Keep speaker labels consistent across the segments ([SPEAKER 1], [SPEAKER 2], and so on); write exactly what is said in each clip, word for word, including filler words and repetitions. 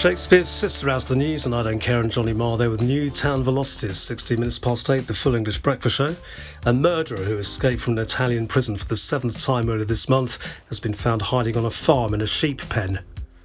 [SPEAKER 1] Shakespeare's Sister has the news, and I Don't Care, and Johnny Marr there with Newtown Velocities, sixteen minutes past eight, the full English breakfast show. A murderer who escaped from an Italian prison for the seventh time earlier this month has been found hiding on a farm in a sheep pen.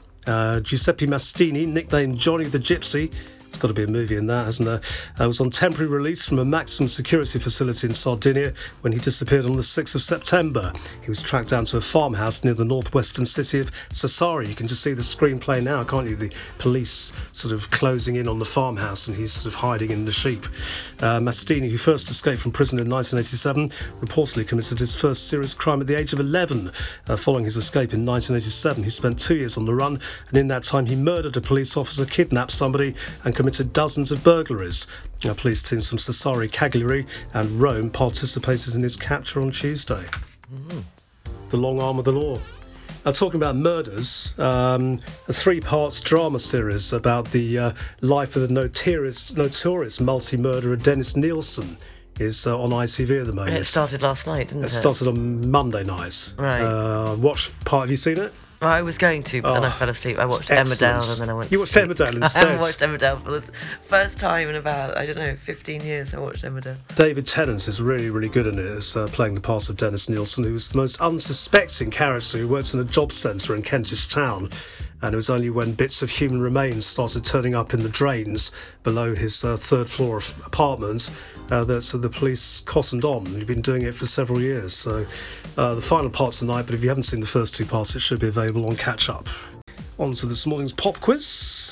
[SPEAKER 1] Uh, Giuseppe Mastini, nicknamed Johnny the Gypsy, it's got to be a movie in that, hasn't there? Uh, was on temporary release from a maximum security facility in Sardinia when he disappeared on the sixth of September. He was tracked down to a farmhouse near the northwestern city of Sassari. You can just see the screenplay now, can't you? The police sort of closing in on the farmhouse and he's sort of hiding in the sheep. Uh, Mastini, who first escaped from prison in nineteen eighty-seven, reportedly committed his first serious crime at the age of eleven. Uh, following his escape in nineteen eighty-seven, he spent two years on the run, and in that time he murdered a police officer, kidnapped somebody and committed dozens of burglaries. Uh, police teams from Sassari, Cagliari and Rome participated in his capture on Tuesday. Mm. The long arm of the law. Now, talking about murders, um, a three-part drama series about the uh, life of the notorious, notorious multi-murderer Dennis Nielsen is uh, on I T V at the moment.
[SPEAKER 2] It started last night, didn't it?
[SPEAKER 1] It started on Monday night.
[SPEAKER 2] Right.
[SPEAKER 1] Uh, watch part. Have you seen it?
[SPEAKER 2] Well, I was going to, but
[SPEAKER 1] oh,
[SPEAKER 2] then I fell asleep. I watched
[SPEAKER 1] excellent.
[SPEAKER 2] Emmerdale, and then I went.
[SPEAKER 1] You watched
[SPEAKER 2] to sleep.
[SPEAKER 1] Emmerdale instead.
[SPEAKER 2] I watched Emmerdale for the first time in about I don't know fifteen years. I watched Emmerdale.
[SPEAKER 1] David Tennant is really, really good in it as uh, playing the part of Dennis Nielsen, who was the most unsuspecting character who works in a job centre in Kentish Town. And it was only when bits of human remains started turning up in the drains below his uh, third floor apartment uh, that so the police cottoned on. He'd been doing it for several years. So uh, the final part's tonight, but if you haven't seen the first two parts, it should be available on Catch Up. On to this morning's pop quiz.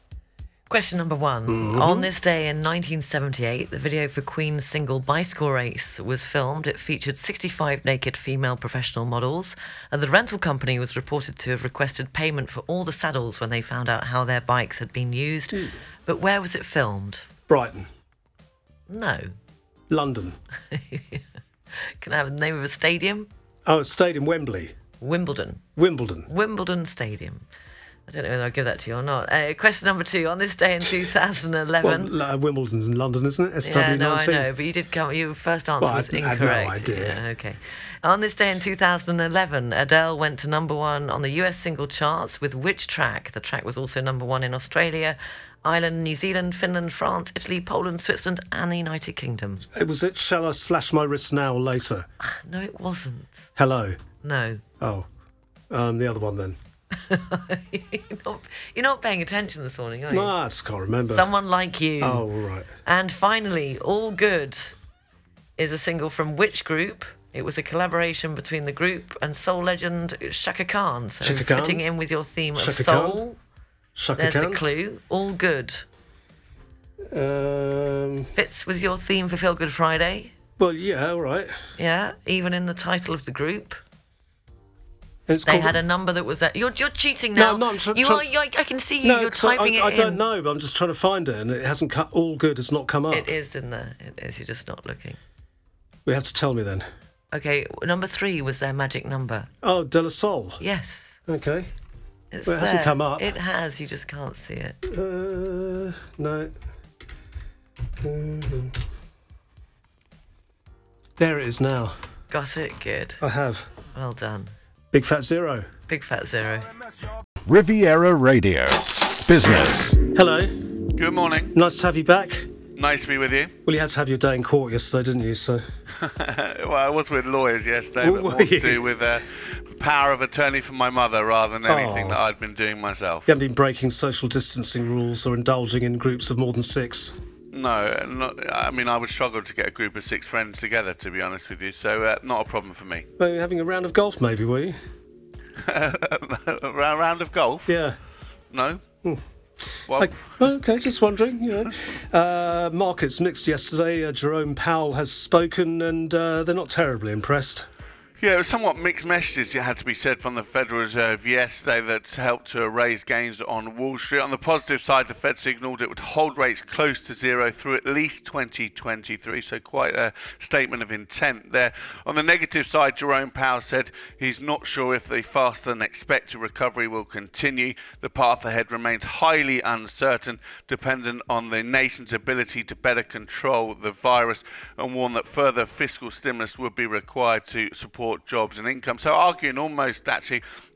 [SPEAKER 2] Question number one. Mm-hmm. On this day in nineteen seventy-eight, the video for Queen's single Bicycle Race was filmed. It featured sixty-five naked female professional models, and the rental company was reported to have requested payment for all the saddles when they found out how their bikes had been used. Mm. But where was it filmed?
[SPEAKER 1] Brighton.
[SPEAKER 2] No.
[SPEAKER 1] London.
[SPEAKER 2] Can I have the name of a stadium?
[SPEAKER 1] Oh, it's Stadium Wembley.
[SPEAKER 2] Wimbledon.
[SPEAKER 1] Wimbledon.
[SPEAKER 2] Wimbledon Stadium. I don't know whether I'll give that to you or not. Uh, question number two. On this day in two thousand eleven...
[SPEAKER 1] Well, uh, Wimbledon's in London, isn't it? S W nineteen.
[SPEAKER 2] Yeah, no, I know, but you did come... Your first answer
[SPEAKER 1] well,
[SPEAKER 2] was
[SPEAKER 1] I,
[SPEAKER 2] incorrect.
[SPEAKER 1] I had no idea.
[SPEAKER 2] Yeah, okay. On this day in two thousand eleven, Adele went to number one on the U S single charts with which track? The track was also number one in Australia, Ireland, New Zealand, Finland, France, Italy, Poland, Switzerland and the United Kingdom.
[SPEAKER 1] It was it Shall I Slash My Wrist Now or Later?
[SPEAKER 2] No, it wasn't.
[SPEAKER 1] Hello?
[SPEAKER 2] No.
[SPEAKER 1] Oh. Um, the other one then.
[SPEAKER 2] you're, not, you're not paying attention this morning, are you?
[SPEAKER 1] No, I just can't remember.
[SPEAKER 2] Someone Like You.
[SPEAKER 1] Oh, all right.
[SPEAKER 2] And finally, All Good is a single from which group? It was a collaboration between the group and soul legend Chaka Khan. So
[SPEAKER 1] Chaka Khan?
[SPEAKER 2] Fitting in with your theme
[SPEAKER 1] Chaka
[SPEAKER 2] of soul.
[SPEAKER 1] Khan? Chaka
[SPEAKER 2] There's
[SPEAKER 1] Khan?
[SPEAKER 2] a clue. All Good.
[SPEAKER 1] Um,
[SPEAKER 2] Fits with your theme for Feel Good Friday.
[SPEAKER 1] Well, yeah, all right.
[SPEAKER 2] Yeah, even in the title of the group.
[SPEAKER 1] It's
[SPEAKER 2] they
[SPEAKER 1] called...
[SPEAKER 2] had a number that was that. You're you're cheating now.
[SPEAKER 1] No, no, I'm tr-
[SPEAKER 2] you
[SPEAKER 1] try-
[SPEAKER 2] are. You, I can see you.
[SPEAKER 1] No,
[SPEAKER 2] you're typing
[SPEAKER 1] I,
[SPEAKER 2] it
[SPEAKER 1] I
[SPEAKER 2] in.
[SPEAKER 1] don't know, but I'm just trying to find it, and it hasn't cut. All Good has not come up.
[SPEAKER 2] It is in there. It is. You're just not looking.
[SPEAKER 1] We have to tell me then.
[SPEAKER 2] Okay, number three was their magic number.
[SPEAKER 1] Oh, De La Soul.
[SPEAKER 2] Yes.
[SPEAKER 1] Okay.
[SPEAKER 2] It's
[SPEAKER 1] well, it
[SPEAKER 2] there.
[SPEAKER 1] hasn't come up.
[SPEAKER 2] It has. You just can't see it.
[SPEAKER 1] Uh, no. Mm-hmm. There it is now.
[SPEAKER 2] Got it. Good.
[SPEAKER 1] I have.
[SPEAKER 2] Well done.
[SPEAKER 1] Big Fat Zero.
[SPEAKER 2] Big Fat Zero.
[SPEAKER 3] Riviera Radio. Business.
[SPEAKER 1] Hello.
[SPEAKER 4] Good morning.
[SPEAKER 1] Nice to have you back.
[SPEAKER 4] Nice to be with you.
[SPEAKER 1] Well, you had to have your day in court yesterday, didn't you? So.
[SPEAKER 4] Well, I was with lawyers yesterday,
[SPEAKER 1] Ooh,
[SPEAKER 4] but more to do with uh, power of attorney for my mother rather than anything
[SPEAKER 1] oh.
[SPEAKER 4] that I'd been doing myself.
[SPEAKER 1] You haven't been breaking social distancing rules or indulging in groups of more than six?
[SPEAKER 4] No, not, I mean, I would struggle to get a group of six friends together, to be honest with you, so uh, not a problem for me.
[SPEAKER 1] Well, you're having a round of golf, maybe, were you?
[SPEAKER 4] A round of golf?
[SPEAKER 1] Yeah.
[SPEAKER 4] No.
[SPEAKER 1] Hmm.
[SPEAKER 4] Well,
[SPEAKER 1] I, okay, just wondering. You know, uh, markets mixed yesterday. Uh, Jerome Powell has spoken, and uh, they're not terribly impressed.
[SPEAKER 4] Yeah, it was somewhat mixed messages, it had to be said, from the Federal Reserve yesterday that helped to raise gains on Wall Street. On the positive side, the Fed signalled it would hold rates close to zero through at least twenty twenty-three, so quite a statement of intent there. On the negative side, Jerome Powell said he's not sure if the faster-than-expected recovery will continue. The path ahead remains highly uncertain, dependent on the nation's ability to better control the virus, and warned that further fiscal stimulus would be required to support jobs and income. So arguing almost actually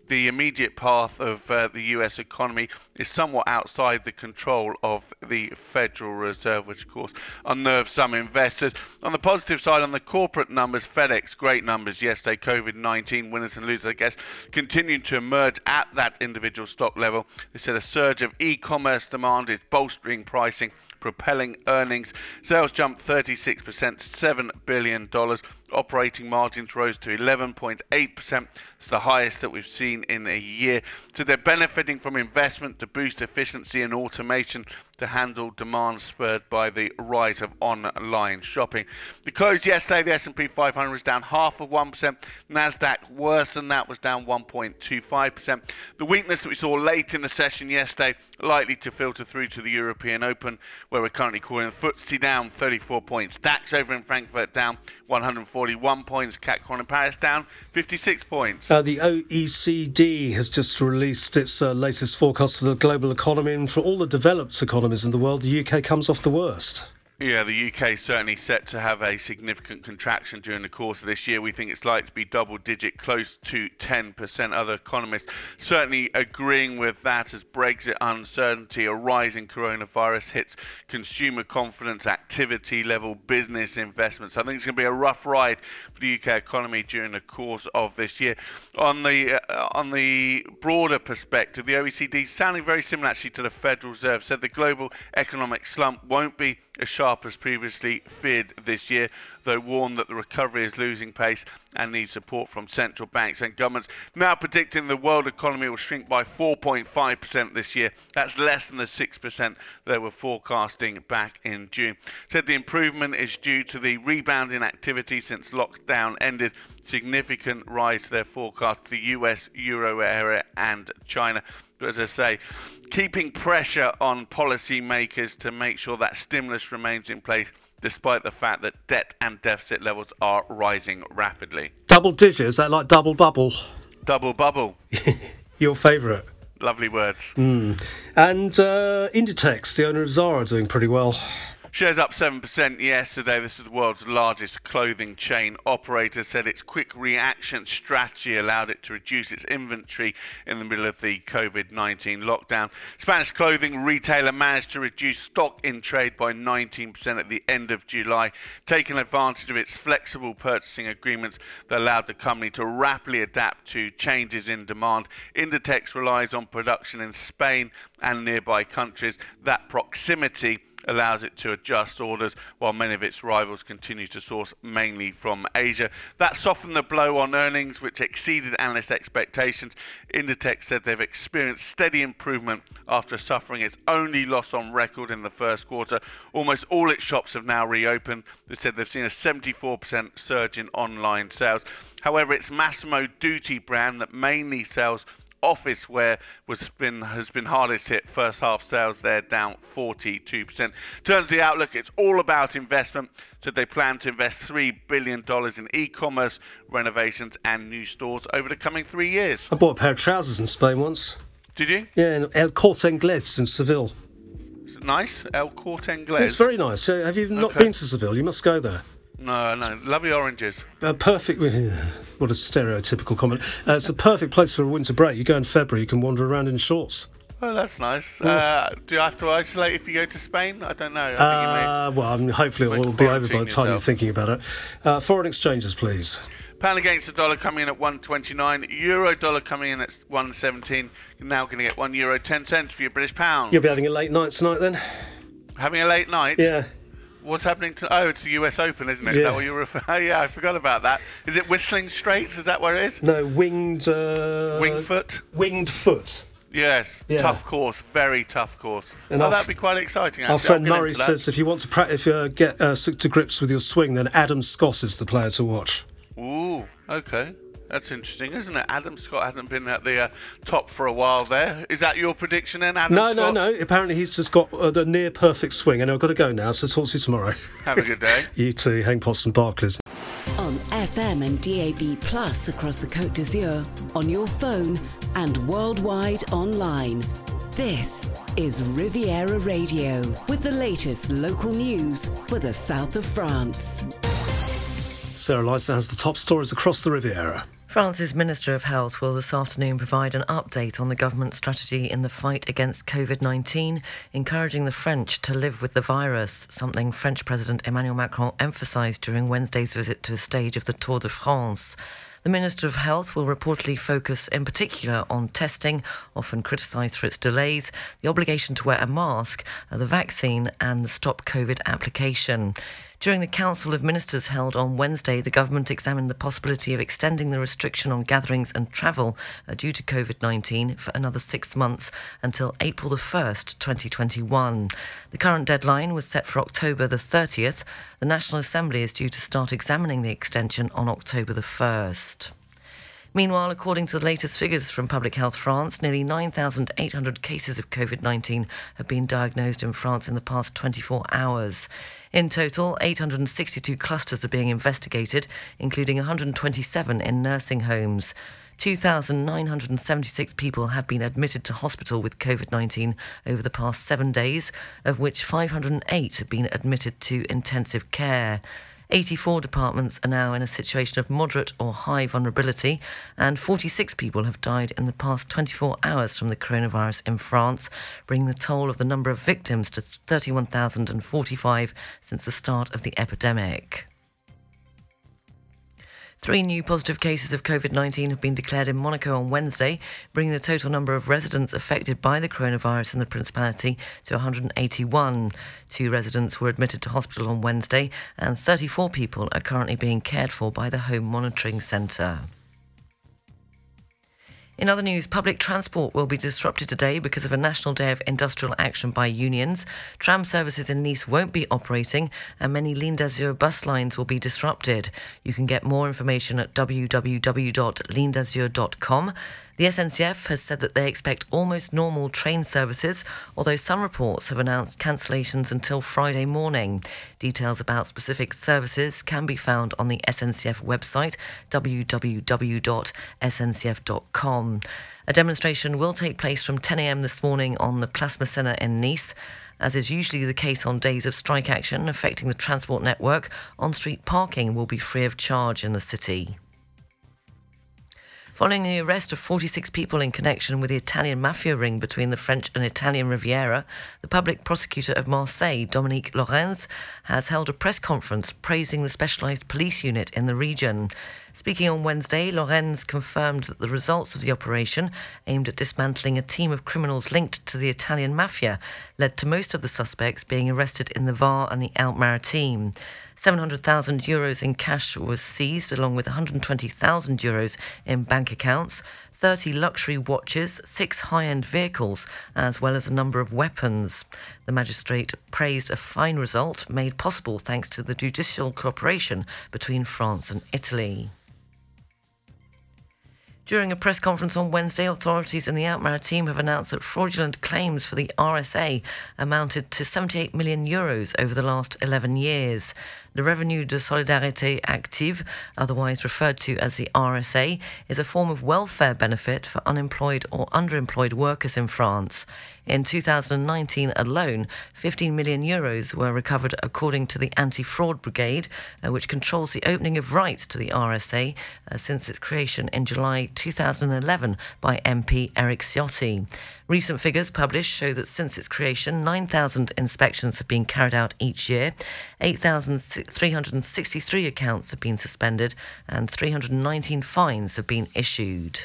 [SPEAKER 4] the immediate path of uh, the U S economy is somewhat outside the control of the Federal Reserve, which of course unnerves some investors. On the positive side, on the corporate numbers, FedEx, great numbers yesterday. COVID nineteen winners and losers, I guess, continuing to emerge at that individual stock level. They said a surge of e-commerce demand is bolstering pricing, propelling earnings. Sales jumped thirty-six percent to seven billion dollars. Operating margins rose to eleven point eight percent. It's the highest that we've seen in a year. So they're benefiting from investment to boost efficiency and automation to handle demand spurred by the rise of online shopping. The close yesterday, the S and P five hundred was down half of one percent. NASDAQ, worse than that, was down one point two five percent. The weakness that we saw late in the session yesterday likely to filter through to the European Open, where we're currently calling the F T S E down thirty-four points. DAX over in Frankfurt down one hundred forty-one points. C A C in Paris down fifty-six points.
[SPEAKER 1] Uh, the O E C D has just released its uh, latest forecast for the global economy, and for all the developed economies in the world, the U K comes off the worst.
[SPEAKER 4] Yeah, the U K is certainly set to have a significant contraction during the course of this year. We think it's likely to be double-digit, close to ten percent. Other economists certainly agreeing with that as Brexit uncertainty, a rise in coronavirus hits consumer confidence, activity level, business investments. I think it's going to be a rough ride for the U K economy during the course of this year. On the uh, on the broader perspective, the O E C D, sounding very similar actually to the Federal Reserve, said the global economic slump won't be as sharp as previously feared this year, though warned that the recovery is losing pace and needs support from central banks and governments. Now predicting the world economy will shrink by four point five percent this year. That's less than the six percent they were forecasting back in June. Said the improvement is due to the rebound in activity since lockdown ended. Significant rise to their forecast for the U S, Euro area and China. But as I say, keeping pressure on policymakers to make sure that stimulus remains in place, despite the fact that debt and deficit levels are rising rapidly.
[SPEAKER 1] Double digit, is that like double bubble?
[SPEAKER 4] Double bubble.
[SPEAKER 1] Your favourite.
[SPEAKER 4] Lovely words.
[SPEAKER 1] Mm. And uh, Inditex, the owner of Zara, doing pretty well.
[SPEAKER 4] Shares up seven percent yesterday. This is the world's largest clothing chain operator. Said its quick reaction strategy allowed it to reduce its inventory in the middle of the COVID nineteen lockdown. Spanish clothing retailer managed to reduce stock in trade by nineteen percent at the end of July, taking advantage of its flexible purchasing agreements that allowed the company to rapidly adapt to changes in demand. Inditex relies on production in Spain and nearby countries. That proximity allows it to adjust orders, while many of its rivals continue to source mainly from Asia. That softened the blow on earnings, which exceeded analyst expectations. Inditex said they've experienced steady improvement after suffering its only loss on record in the first quarter. Almost all its shops have now reopened. They said they've seen a seventy-four percent surge in online sales. However, its Massimo Dutti brand that mainly sells office wear was been has been hardest hit. First half sales there down forty-two percent. In terms of the outlook, it's all about investment. So they plan to invest three billion dollars in e-commerce, renovations and new stores over the coming three years.
[SPEAKER 1] I bought a pair of trousers in Spain once.
[SPEAKER 4] Did you?
[SPEAKER 1] Yeah, in El Corte Inglés in Seville.
[SPEAKER 4] Is it nice? El Corte Inglés?
[SPEAKER 1] It's very nice. Uh, have you not
[SPEAKER 4] Okay.
[SPEAKER 1] been to Seville? You must go there.
[SPEAKER 4] No, no. Lovely oranges.
[SPEAKER 1] Uh, perfect. What a stereotypical comment. Uh, it's a perfect place for a winter break. You go in February, you can wander around in shorts.
[SPEAKER 4] Oh, that's nice. Uh, do you have to isolate if you go to Spain? I don't know. I think you
[SPEAKER 1] Uh, well, I mean, hopefully it
[SPEAKER 4] Make
[SPEAKER 1] will be over by the
[SPEAKER 4] quarantine
[SPEAKER 1] time you're
[SPEAKER 4] yourself.
[SPEAKER 1] thinking about it. Uh, foreign exchanges, please.
[SPEAKER 4] may. Pound against the dollar coming in at one twenty-nine. Euro dollar coming in at one seventeen. You're now going to get one euro ten cents for your British pound.
[SPEAKER 1] You'll be having a late night tonight then?
[SPEAKER 4] Having a late night?
[SPEAKER 1] Yeah.
[SPEAKER 4] What's happening to... Oh, it's the U S Open, isn't it? Is
[SPEAKER 1] Yeah.
[SPEAKER 4] that what you're referring... Oh, yeah, I forgot about that. Is it Whistling Straits? Is that where it is?
[SPEAKER 1] No, winged... Uh,
[SPEAKER 4] Wingfoot?
[SPEAKER 1] Winged foot.
[SPEAKER 4] Yes.
[SPEAKER 1] Yeah.
[SPEAKER 4] Tough course. Very tough course.
[SPEAKER 1] And
[SPEAKER 4] oh,
[SPEAKER 1] our
[SPEAKER 4] that'd
[SPEAKER 1] f-
[SPEAKER 4] be quite exciting, actually.
[SPEAKER 1] Our friend
[SPEAKER 4] I'll get
[SPEAKER 1] Murray
[SPEAKER 4] into that.
[SPEAKER 1] says if you want to pra- if you uh, get uh, to grips with your swing, then Adam Scott is the player to watch.
[SPEAKER 4] Ooh, okay. That's interesting, isn't it? Adam Scott hasn't been at the uh, top for a while there. Is that your prediction then, Adam
[SPEAKER 1] No,
[SPEAKER 4] Scott?
[SPEAKER 1] no, no. Apparently he's just got uh, the near perfect swing. And I've got to go now, so talk to you tomorrow.
[SPEAKER 4] Have a good day.
[SPEAKER 1] You too, Hank Potts and Barclays.
[SPEAKER 5] On F M and D A B Plus across the Côte d'Azur, on your phone and worldwide online. This is Riviera Radio with the latest local news for the south of France.
[SPEAKER 1] Sarah Leitner has the top stories across the Riviera.
[SPEAKER 2] France's Minister of Health will this afternoon provide an update on the government's strategy in the fight against COVID nineteen, encouraging the French to live with the virus, something French President Emmanuel Macron emphasised during Wednesday's visit to a stage of the Tour de France. The Minister of Health will reportedly focus in particular on testing, often criticised for its delays, the obligation to wear a mask, the vaccine and the Stop COVID application. During the Council of Ministers held on Wednesday, the government examined the possibility of extending the restriction on gatherings and travel uh, due to COVID nineteen for another six months until April the first, twenty twenty-one. The current deadline was set for October the thirtieth. The National Assembly is due to start examining the extension on October the first. Meanwhile, according to the latest figures from Public Health France, nearly nine thousand eight hundred cases of COVID nineteen have been diagnosed in France in the past twenty-four hours. In total, eight hundred sixty-two clusters are being investigated, including one hundred twenty-seven in nursing homes. two thousand nine hundred seventy-six people have been admitted to hospital with COVID nineteen over the past seven days, of which five hundred eight have been admitted to intensive care. eighty-four departments are now in a situation of moderate or high vulnerability, and forty-six people have died in the past twenty-four hours from the coronavirus in France, bringing the toll of the number of victims to thirty-one thousand forty-five since the start of the epidemic. Three new positive cases of COVID nineteen have been declared in Monaco on Wednesday, bringing the total number of residents affected by the coronavirus in the Principality to one hundred eighty-one. Two residents were admitted to hospital on Wednesday, and thirty-four people are currently being cared for by the Home Monitoring Centre. In other news, public transport will be disrupted today because of a national day of industrial action by unions. Tram services in Nice won't be operating, and many Ligne d'Azur bus lines will be disrupted. You can get more information at w w w dot ligne d'azur dot com. The S N C F has said that they expect almost normal train services, although some reports have announced cancellations until Friday morning. Details about specific services can be found on the S N C F website, w w w dot s n c f dot com. A demonstration will take place from ten a m this morning on the Place Masséna in Nice. As is usually the case on days of strike action affecting the transport network, on-street parking will be free of charge in the city. Following the arrest of forty-six people in connection with the Italian mafia ring between the French and Italian Riviera, the public prosecutor of Marseille, Dominique Lorenz, has held a press conference praising the specialised police unit in the region. Speaking on Wednesday, Lorenz confirmed that the results of the operation, aimed at dismantling a team of criminals linked to the Italian mafia, led to most of the suspects being arrested in the Var and the Alpes-Maritimes. seven hundred thousand euros in cash was seized, along with one hundred twenty thousand euros in bank accounts, thirty luxury watches, six high-end vehicles, as well as a number of weapons. The magistrate praised a fine result made possible thanks to the judicial cooperation between France and Italy. During a press conference on Wednesday, authorities in the Alpes-Maritimes have announced that fraudulent claims for the R S A amounted to seventy-eight million euros over the last eleven years. The Revenu de Solidarité Active, otherwise referred to as the R S A, is a form of welfare benefit for unemployed or underemployed workers in France. In two thousand nineteen alone, fifteen million euros were recovered according to the Anti-Fraud Brigade, uh, which controls the opening of rights to the R S A uh, since its creation in July two thousand eleven by M P Eric Ciotti. Recent figures published show that since its creation, nine thousand inspections have been carried out each year, eight thousand three hundred sixty-three accounts have been suspended, and three hundred nineteen fines have been issued.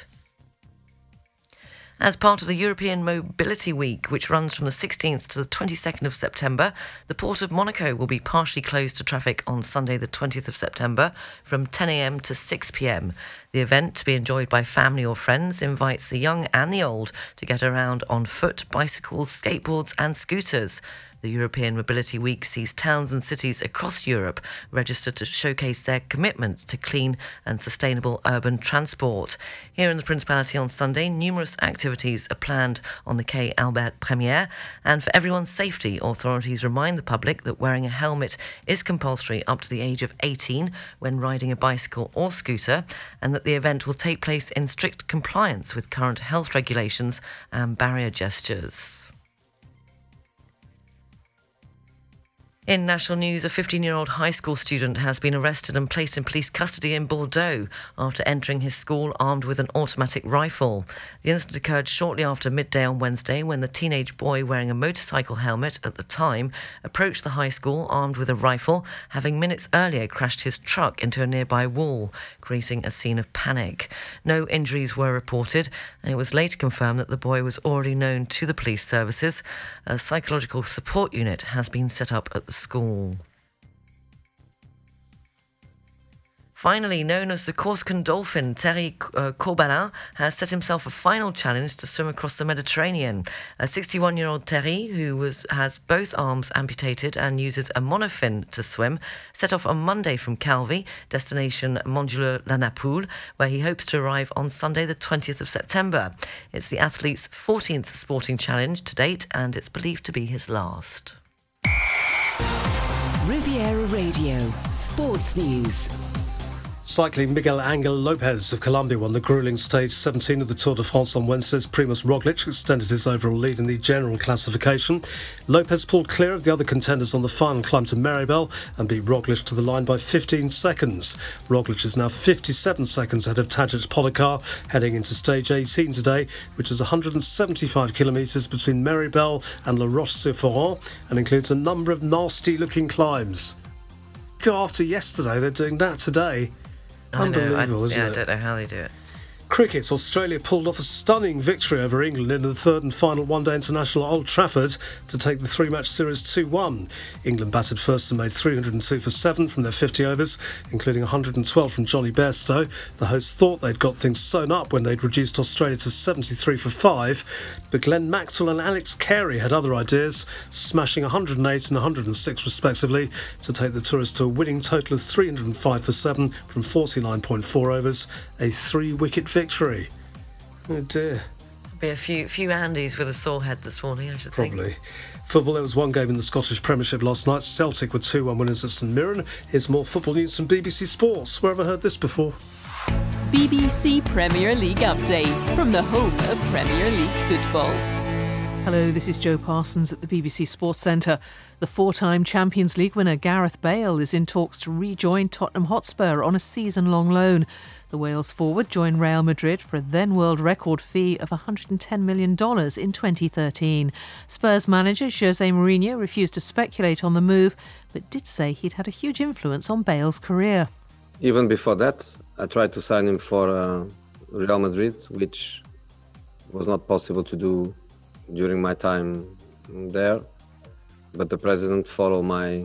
[SPEAKER 2] As part of the European Mobility Week, which runs from the sixteenth to the twenty-second of September, the Port of Monaco will be partially closed to traffic on Sunday the twentieth of September from ten a m to six p m. The event, to be enjoyed by family or friends, invites the young and the old to get around on foot, bicycles, skateboards and scooters. The European Mobility Week sees towns and cities across Europe register to showcase their commitment to clean and sustainable urban transport. Here in the Principality on Sunday, numerous activities are planned on the Quai Albert Premier, and for everyone's safety, authorities remind the public that wearing a helmet is compulsory up to the age of eighteen when riding a bicycle or scooter, and that the event will take place in strict compliance with current health regulations and barrier gestures. In national news, a fifteen-year-old high school student has been arrested and placed in police custody in Bordeaux after entering his school armed with an automatic rifle. The incident occurred shortly after midday on Wednesday when the teenage boy wearing a motorcycle helmet at the time approached the high school armed with a rifle, having minutes earlier crashed his truck into a nearby wall, creating a scene of panic. No injuries were reported, and it was later confirmed that the boy was already known to the police services. A psychological support unit has been set up at the school. Finally, known as the Corsican dolphin, Thierry uh, Corbelin has set himself a final challenge to swim across the Mediterranean. A sixty-one-year-old Thierry, who was, has both arms amputated and uses a monofin to swim, set off on Monday from Calvi, destination Montjouleux-la-Napoule, where he hopes to arrive on Sunday the twentieth of September. It's the athlete's fourteenth sporting challenge to date, and it's believed to be his last.
[SPEAKER 5] Riviera Radio, Sports News.
[SPEAKER 1] Cycling, Miguel Angel Lopez of Colombia won the gruelling stage seventeen of the Tour de France on Wednesday. Primož Roglic extended his overall lead in the general classification. Lopez pulled clear of the other contenders on the final climb to Meribel and beat Roglic to the line by fifteen seconds. Roglic is now fifty-seven seconds ahead of Tadej Pogačar, heading into stage eighteen today, which is one hundred seventy-five kilometres between Meribel and La Roche-sur-Foron and includes a number of nasty-looking climbs. Go after yesterday, they're doing that today. Unbelievable,
[SPEAKER 2] I,
[SPEAKER 1] isn't
[SPEAKER 2] yeah,
[SPEAKER 1] it?
[SPEAKER 2] I don't know how they do it.
[SPEAKER 1] Cricket, Australia pulled off a stunning victory over England in the third and final one-day international at Old Trafford to take the three-match series two one. England batted first and made three hundred two for seven from their fifty overs, including one hundred twelve from Johnny Bairstow. The hosts thought they'd got things sewn up when they'd reduced Australia to seventy-three for five, but Glenn Maxwell and Alex Carey had other ideas, smashing one hundred eight and one hundred six respectively to take the tourists to a winning total of three hundred five for seven from forty-nine point four overs, a three-wicket victory. Victory. Oh dear.
[SPEAKER 2] Be a few few Andys with a sore head this morning, I should think.
[SPEAKER 1] Probably. Football, there was one game in the Scottish Premiership last night. Celtic were two one winners at St Mirren. Here's more football news from B B C Sports. Where have I heard this before?
[SPEAKER 6] B B C Premier League update from the home of Premier League football.
[SPEAKER 7] Hello, this is Jo Parsons at the B B C Sports Centre. The four-time Champions League winner Gareth Bale is in talks to rejoin Tottenham Hotspur on a season-long loan. The Wales forward joined Real Madrid for a then-world record fee of one hundred ten million dollars in twenty thirteen. Spurs manager Jose Mourinho refused to speculate on the move, but did say he'd had a huge influence on Bale's career.
[SPEAKER 8] Even before that, I tried to sign him for uh, Real Madrid, which was not possible to do during my time there. But the president followed my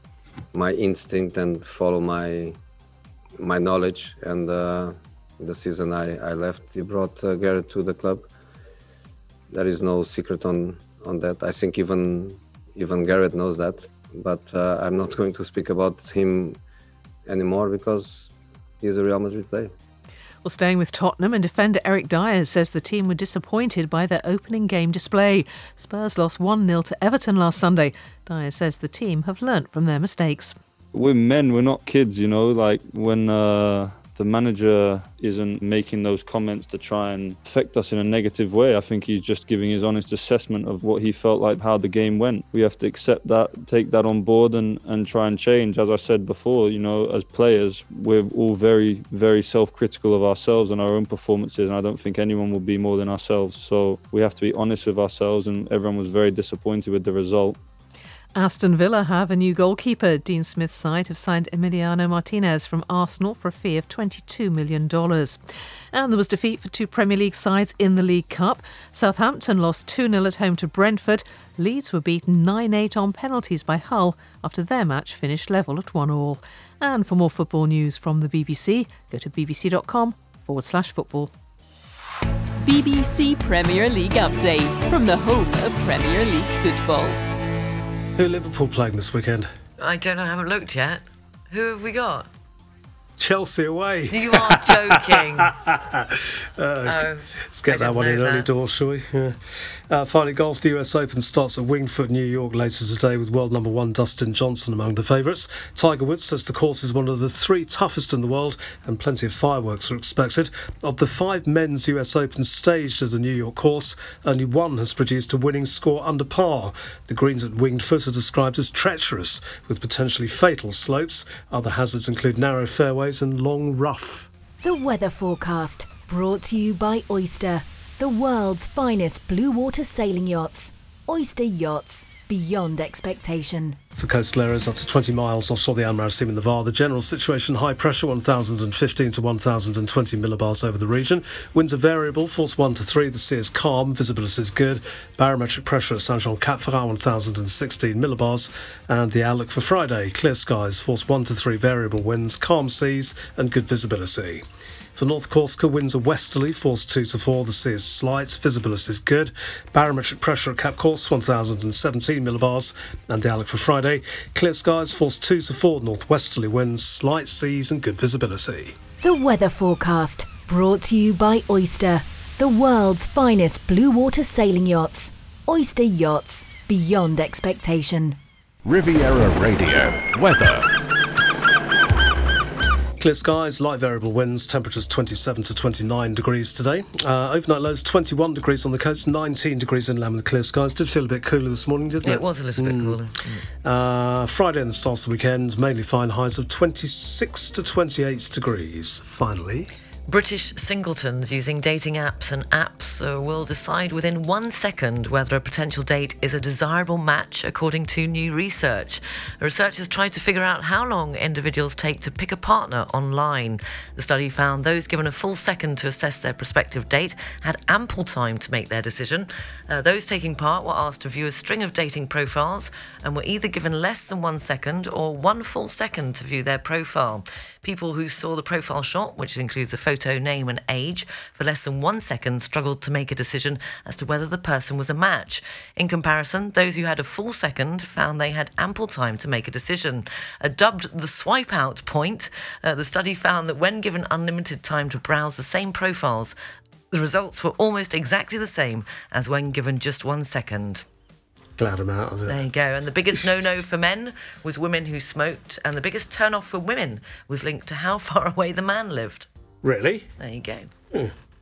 [SPEAKER 8] my instinct and followed my my knowledge, and uh, the season I, I left, he brought uh, Gareth to the club. There is no secret on, on that. I think even even Gareth knows that, but uh, I'm not going to speak about him anymore because he's a Real Madrid player.
[SPEAKER 7] Well, staying with Tottenham, and defender Eric Dyer says the team were disappointed by their opening game display. Spurs lost one nil to Everton last Sunday. Dyer says the team have learnt from their mistakes.
[SPEAKER 9] We're men, we're not kids, you know, like when uh, the manager isn't making those comments to try and affect us in a negative way. I think he's just giving his honest assessment of what he felt like, how the game went. We have to accept that, take that on board and, and try and change. As I said before, you know, as players, we're all very, very self-critical of ourselves and our own performances, and I don't think anyone will be more than ourselves. So we have to be honest with ourselves, and everyone was very disappointed with the result.
[SPEAKER 7] Aston Villa have a new goalkeeper. Dean Smith's side have signed Emiliano Martinez from Arsenal for a fee of twenty-two million dollars. And there was defeat for two Premier League sides in the League Cup. Southampton lost two nil at home to Brentford. Leeds were beaten nine eight on penalties by Hull after their match finished level at one all. And for more football news from the B B C, go to bbc.com forward slash football.
[SPEAKER 6] B B C Premier League update from the home of Premier League football.
[SPEAKER 1] Who are Liverpool playing this weekend?
[SPEAKER 2] I don't know, I haven't looked yet. Who have we got?
[SPEAKER 1] Chelsea away.
[SPEAKER 2] You are joking.
[SPEAKER 1] uh,
[SPEAKER 2] oh,
[SPEAKER 1] let's get
[SPEAKER 2] I
[SPEAKER 1] that one
[SPEAKER 2] didn't
[SPEAKER 1] in
[SPEAKER 2] know
[SPEAKER 1] early
[SPEAKER 2] that.
[SPEAKER 1] doors, shall we? Yeah. Uh, finally, golf. The U S Open starts at Winged Foot, New York later today with world number one Dustin Johnson among the favourites. Tiger Woods says the course is one of the three toughest in the world and plenty of fireworks are expected. Of the five men's U S Open staged at the New York course, only one has produced a winning score under par. The greens at Winged Foot are described as treacherous, with potentially fatal slopes. Other hazards include narrow fairways and long rough.
[SPEAKER 10] The weather forecast, brought to you by Oyster, the world's finest blue water sailing yachts. Oyster Yachts, beyond expectation.
[SPEAKER 1] For coastal areas up to twenty miles offshore the Anmar Sea in the Var, the general situation high pressure one thousand fifteen to one thousand twenty millibars over the region. Winds are variable, force one to three. The sea is calm, visibility is good. Barometric pressure at Saint-Jean-Cap-Ferrat one thousand sixteen millibars. And the outlook for Friday, clear skies, force one to three, variable winds, calm seas and good visibility. For North Corsica, winds are westerly, force two to four. The sea is slight, visibility is good. Barometric pressure at Cap Corse, one thousand seventeen millibars. And the outlook for Friday, clear skies, force two to four. Northwesterly winds, slight seas and good visibility.
[SPEAKER 10] The weather forecast, brought to you by Oyster, the world's finest blue water sailing yachts. Oyster Yachts, beyond expectation.
[SPEAKER 3] Riviera Radio. Weather.
[SPEAKER 1] Clear skies, light variable winds, temperatures twenty-seven to twenty-nine degrees today. Uh, overnight lows twenty-one degrees on the coast, nineteen degrees inland with clear skies. Did feel a bit cooler this morning, didn't it?
[SPEAKER 2] It was a little bit
[SPEAKER 1] Mm.
[SPEAKER 2] cooler.
[SPEAKER 1] Uh, Friday and the start of the weekend, mainly fine highs of twenty-six to twenty-eight degrees. Finally,
[SPEAKER 2] British singletons using dating apps and apps uh, will decide within one second whether a potential date is a desirable match, according to new research. Researchers tried to figure out how long individuals take to pick a partner online. The study found those given a full second to assess their prospective date had ample time to make their decision. Uh, those taking part were asked to view a string of dating profiles and were either given less than one second or one full second to view their profile. People who saw the profile shot, which includes a photo, name and age, for less than one second struggled to make a decision as to whether the person was a match. In comparison, those who had a full second found they had ample time to make a decision. Uh, dubbed the swipe out point, uh, the study found that when given unlimited time to browse the same profiles, the results were almost exactly the same as when given just one second.
[SPEAKER 1] glad I'm out of it.
[SPEAKER 2] There you go. And the biggest no-no for men was women who smoked, and the biggest turn-off for women was linked to how far away the man lived.
[SPEAKER 1] Really?
[SPEAKER 2] There you go.
[SPEAKER 1] Hmm.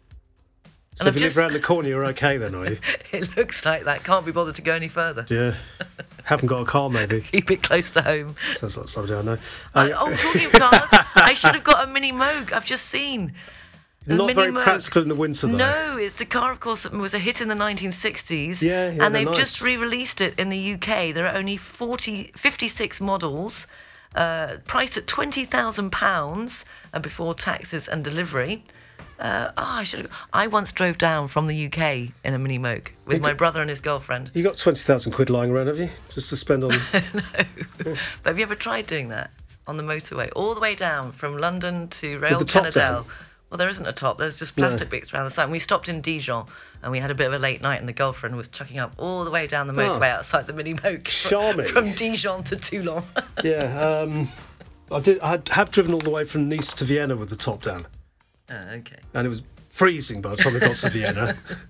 [SPEAKER 1] So
[SPEAKER 2] And
[SPEAKER 1] if
[SPEAKER 2] I've
[SPEAKER 1] you
[SPEAKER 2] just-
[SPEAKER 1] live around the corner, you're okay then, are you?
[SPEAKER 2] It looks like that. Can't be bothered to go any further.
[SPEAKER 1] Yeah. Haven't got a car, maybe.
[SPEAKER 2] Keep it close to home.
[SPEAKER 1] Sounds like somebody I know.
[SPEAKER 2] Uh,
[SPEAKER 1] Uh,
[SPEAKER 2] oh, talking of cars, I should have got a Mini Moog. I've just seen. A
[SPEAKER 1] not
[SPEAKER 2] Mini
[SPEAKER 1] very
[SPEAKER 2] Moog.
[SPEAKER 1] practical in the winter, though.
[SPEAKER 2] No, it's the car, of course, that was a hit in the nineteen sixties.
[SPEAKER 1] Yeah, yeah,
[SPEAKER 2] and
[SPEAKER 1] they're
[SPEAKER 2] they've
[SPEAKER 1] nice.
[SPEAKER 2] just re-released it in the U K. There are only forty, fifty-six models, uh, priced at twenty thousand pounds uh, before taxes and delivery. Uh, oh, I should have. I once drove down from the U K in a Mini Moog with
[SPEAKER 1] You
[SPEAKER 2] my
[SPEAKER 1] got-
[SPEAKER 2] brother and his girlfriend.
[SPEAKER 1] You got twenty thousand quid lying around, have you? Just to spend on.
[SPEAKER 2] No. But have you ever tried doing that on the motorway, all the way down from London to Rail
[SPEAKER 1] the top
[SPEAKER 2] Kennedale?
[SPEAKER 1] down?
[SPEAKER 2] Well, there isn't a top. There's just
[SPEAKER 1] No.
[SPEAKER 2] plastic bits around the side. And we stopped in Dijon, and we had a bit of a late night, and the girlfriend was chucking up all the way down the motorway
[SPEAKER 1] Oh.
[SPEAKER 2] outside the Mini Moog.
[SPEAKER 1] Charming.
[SPEAKER 2] From Dijon to Toulon.
[SPEAKER 1] Yeah, um, I did. I have driven all the way from Nice to Vienna with the top down,
[SPEAKER 2] Oh, okay.
[SPEAKER 1] and it was freezing by the time we got to Vienna.